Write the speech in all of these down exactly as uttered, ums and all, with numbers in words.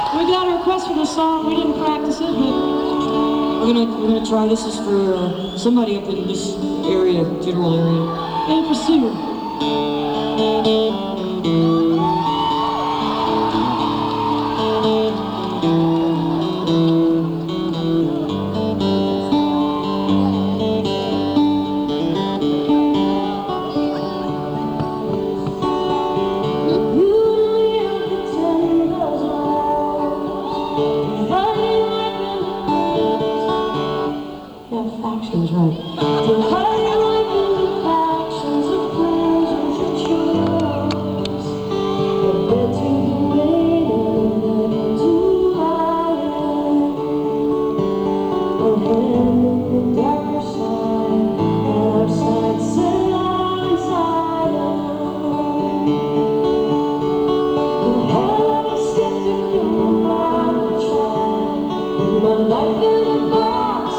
We got a request for this song. We didn't practice it, but we're gonna we're gonna try. This is for uh, somebody up in this area, general area. And for Sue. Factions, right. The higher up in the factions of pleasures you chose, the better you wait and then to higher. Or hand in the darker side, and our side set on silent. The hell of a skeptical mind to try, in my life in a box.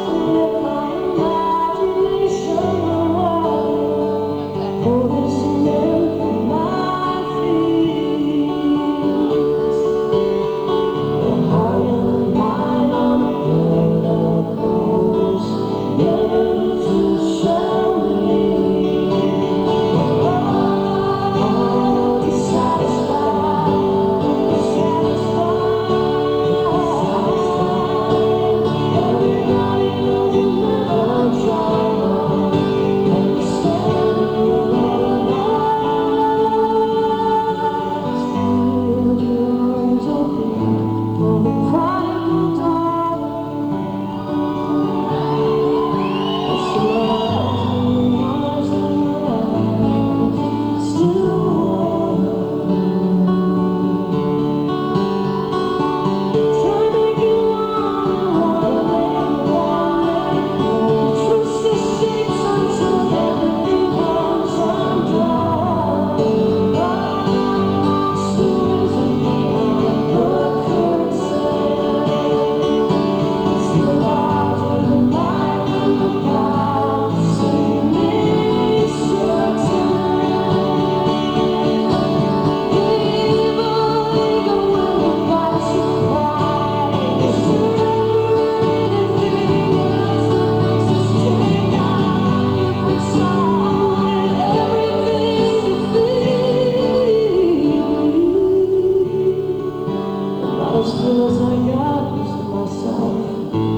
As far as I got was to myself.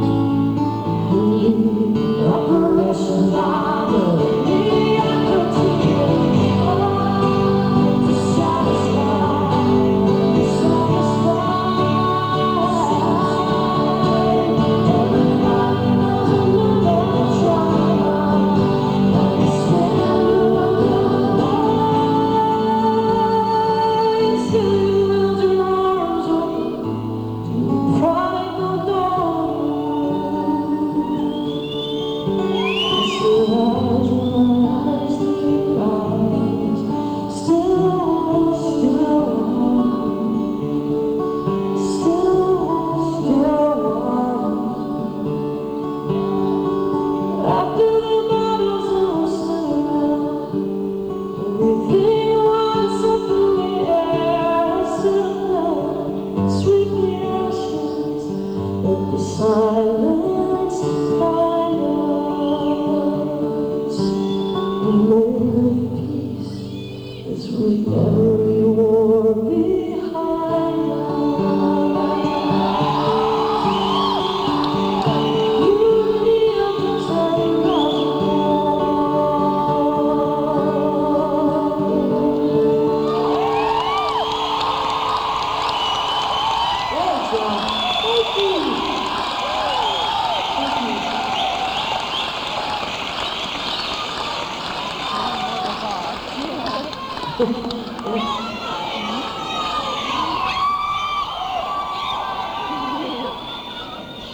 Operation Lava. Me, I could take it all to satisfy, satisfy. Everybody knows another trauma. I stand alone. Still build your arms open. Prodigal dawn. Still has my eyes to rise. Still, still, still, still. After the battles of Citadel, everything was up in the air. Still, sweep the ashes. Let the silence find us. The moment of peace is with every war behind us. Unity of the terrible. Thank you. Thank you.